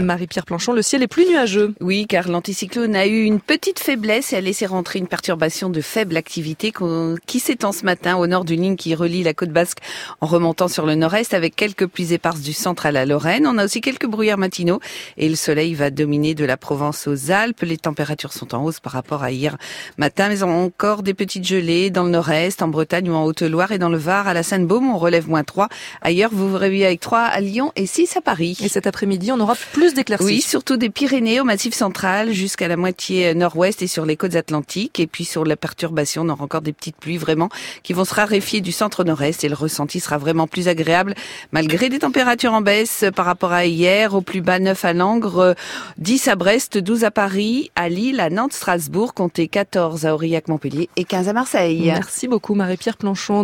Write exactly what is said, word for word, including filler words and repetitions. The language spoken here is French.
Marie-Pierre Planchon, le ciel est plus nuageux. Oui, car l'anticyclone a eu une petite faiblesse et a laissé rentrer une perturbation de faible activité qui s'étend ce matin au nord d'une ligne qui relie la côte basque en remontant sur le nord-est avec quelques pluies éparses du centre à la Lorraine. On a aussi quelques brouillards matinaux et le soleil va dominer de la Provence aux Alpes. Les températures sont en hausse par rapport à hier matin, mais on a encore des petites gelées dans le nord-est, en Bretagne ou en Haute-Loire et dans le Var. À la Seine-Baume, on relève moins trois. Ailleurs, vous vous réveillez avec trois à Lyon et six à Paris. Et cet après-midi, on aura plus d'éclaircies. Oui, surtout des Pyrénées au Massif central jusqu'à la moitié nord-ouest et sur les côtes atlantiques. Et puis sur la perturbation, on aura encore des petites pluies vraiment qui vont se raréfier du centre nord-est et le ressenti sera vraiment plus agréable malgré des températures en baisse par rapport à hier. Au plus bas, neuf à Langres, dix à Brest, douze à Paris, à Lille, à Nantes, Strasbourg, comptez quatorze à Aurillac, Montpellier et quinze à Marseille. Merci beaucoup Marie-Pierre Planchon.